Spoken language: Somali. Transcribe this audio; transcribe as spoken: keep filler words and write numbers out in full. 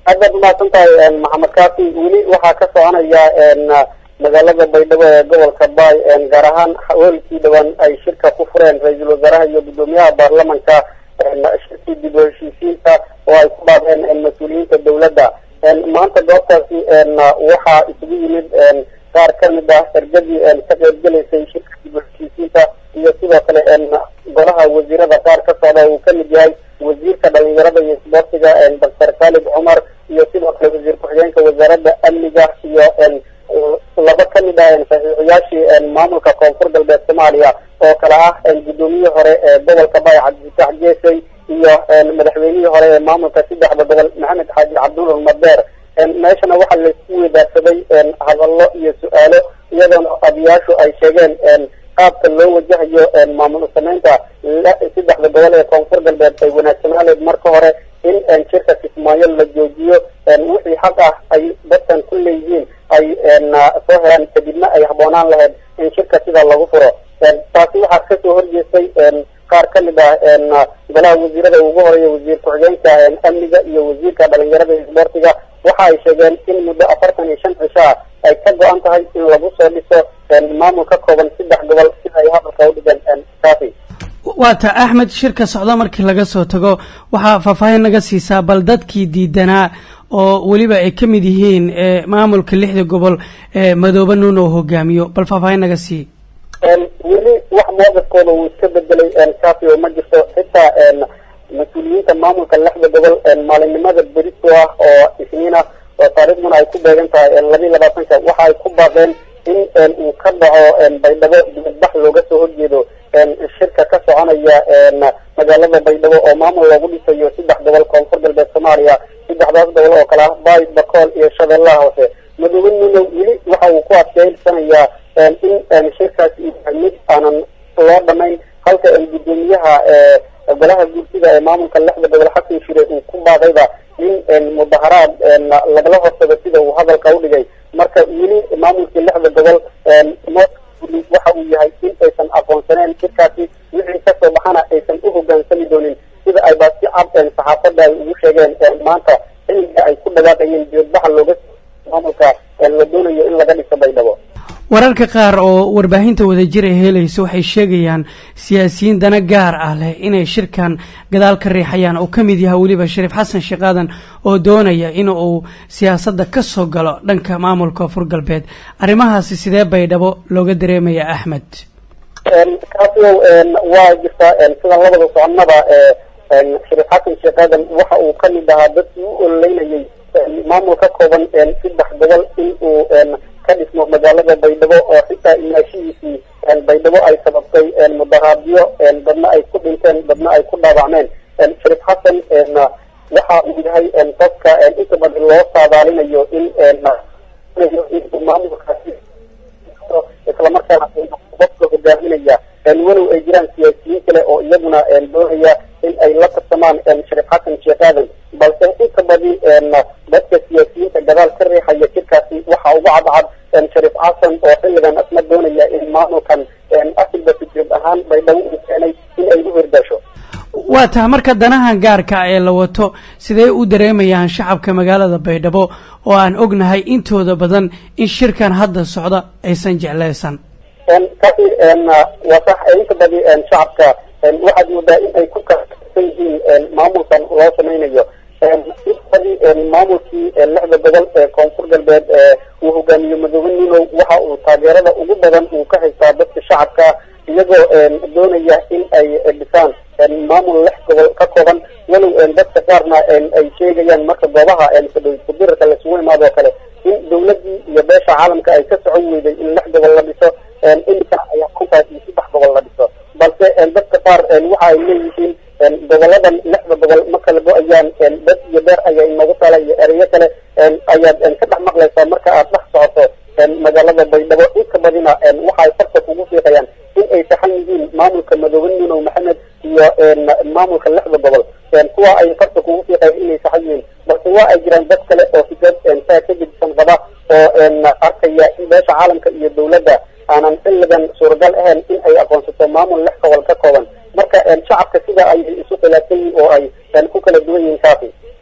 هذا ما سنتها محمد كافي ولي وحكى عنها ان magaalada Baydhabo ee gobolka Baay ee gaar ahaan hawlkii dhawaan ay shirka ku fureen ra'iisul wasaaraha iyo gudoomiyaha baarlamaanka shirkii dib u heshiisiinta oo ay ku baaqeen mas'uuliyiinta dawladda maanta goobtaasi waxa isugu yimid qaar ka mid ah ergadii ka qaybgalaysay shirka dib u heshiisiinta iyo sidoo kale golaha wasiirada qaar ka socda uu ka mid yahay wasiirka dhalinyarada iyo isboortiga Doctor Khalid Umar iyo sidoo kale wasiir ku-xigeenka wasaaradda amniga iyo laba ka mid ah saxiixayaashii maamulka koonfur galbeed Soomaaliya oo kala ah gudoomiye hore ee gobolka Baay Cabdi Jeesay iyo madaxweynihii hore ee maamulka saddexda gobol Maxamed Xaaji Cabdulla Madeer meeshana waxa la isku wadaagsaday hadallo iyo su'aalo iyadoo abiyaashu ay sheegeen qaabka loo wajahayo maamul sameynta saddexda gobol ee koonfur galbeed ay wanaagsanaaneed marka hore in shirka Kismaayo la joojiyo wixii xaq ah ay dadkan ku leeyihiin ay soo helaan kadibna ay haboonaan lahayd in shirka sida lagu furo taasi waxa ka soo horjeestay qaar ka mid ah golaha wasiirada ugu horeeya wasiir ku-xigeenka amniga iyo wasiirka dhalinyarada iyo isboortiga waxa ay sheegeen in muddo afartan iyo shan cisho ay ka go'an tahay in lagu soo dhiso maamul ka kooban saddex gobol sida ay hadalka u dhigan kaafi waata Axmed shirka socda markii laga soo tago waxa faahfaahin naga siisaa bal dadkii diidanaa oo waliba ay ka mid yihiin maamulka lixda gobol ee Madoobe Nuno hogaamiyo bal faahfaahin naga sii weli wax moodadkooda uu iska bedelay kaafi oo ma jirto xitaa mas'uuliyiinta maamulka lixda gobol maalinimada berito ah oo isniina oo taariikhduna ay ku beegan tahay laba iyo labaatanka waxa ay ku baaqeen in uu ka dhaco Baydhabo dibadbax looga soo horjeedo shirka ka soconaya magaalada Baydhabo oo maamul lagu dhisayo saddex gobol koonfur galbeed Soomaaliya saddexdaas gobol oo kala ah Baay Bakool iyo Shabeellaha Hoose Madoobe Nuno weli waxa uu ku adkeysanayaa in shirkaasi mid aanan loo dhamayn halka gudoomiyaha golaha guurtida ee maamulka lixda gobol Xasan Shire uu ku baaqayba in mudaharaad lagala horsado sida uu hadalka u dhigay marka weli maamulka lixda gobol waxa uu yahay in aysan aqoonsaneen shirkaasi wixii ka soo baxana aysan u hogaansami doonin sida ay baasi cad saxaafadda ay ugu sheegeen maanta xilliga ay ku dhawaaqayeen dibadbaxa looga maamulka la doonayo in laga dhiso Baydhabo wararka qaar oo warbaahinta wadajir ay helayso waxay sheegayaan siyaasiyiin dana gaar ah leh inay shirkan gadaal ka riixayaan oo kamid yahay waliba Shariif Xasan Shaqaadan oo doonaya in uu siyaasadda ka soo galo dhanka maamulka koonfur galbeed arimahaasi sidee Baydhabo looga dareemaya Axmed kaasoo waa jirta sida labada soconada ee Shariif Xasan Shaqaadan waxa uu kamid ahaa dadkii u oleynayay maamulka kooban saddex gobol in uu ka dhismo magaalada Baydhabo oo xitaa imaashihiisii Baydhabo ay sababtay mudaharaadyo dadna ay ku dhinteen dadna ay ku dhaawacmeen Shariif Xasan waxa uu yahay dadka inta badan loo saadaalinayo in maamulkaasi isla markaana qofka hogaaminaya walow ay jiraan siyaasiyiin kale oo iyaguna doonaya in ay la tartamaan Shariif Xasan Shaqaadan balse inta badan dadka siyaasiyiinta gadaal ka riixaya shirkaasi waxa ugu cadcad Shariif Xasan oo xilligan asna doonaya in maamulkan asilba fikrad ahaan Baydhabo uu keenay in ay u hirdasho waa taa marka danahan gaarka ee la wato sidee u dareemayaan shacabka magaalada Baydhabo oo aan ognahay intooda badan in shirkan hadda socda aysan jeclaysan kaasi waa sax inta badan shacabka waxaad moodaa in ay ku kalsoon yihiin maamulkan loo sameynayo maamulkii lixda gobol ee koonfur galbeed uu hogaamiyo Madoobe Nuno waxa uu taageerada ugu badan uu ka haystaa dadka shacabka iyagoo doonaya in ay dhisaan maamul lix gobol ka kooban walow dadka qaarna ay sheegayaan marka goobaha kudirka la isugu imaado kale in dawladii iyo beesha caalamka ay ka socon weyday in lix gobol la dhiso inta ay aqoontaas iyo saddex gobol la dhiso balse dadka qaar waxa ay leeyihiin goboladan lixda gobol ma kala go-ayaan dad iyo beer ayaa inagu tala iyo ereyo kale ayaad ka dhex maqlaysaa marka aad dhex socoto magaalada Baydhabo inta badina waxa ay farta kugu fiiqayaan in ay saxan yihiin maamulka Madoobe Nuno Maxamed iyo maamulka lixda gobol kuwa ay farta kugu fiiqayaan inay saxan yihiin balse waa ay jiraan dad kale oo fikrad saa ka gedisan qaba oo arkaya in beesha caalamka iyo dawladda aanan xilligan suuragal ahayn in ay aqoonsato maamul lix gobol ka kooban marka shacabka sida ay isu khilaafsan yihiin oo ay ku kala duwan yihiin kaafi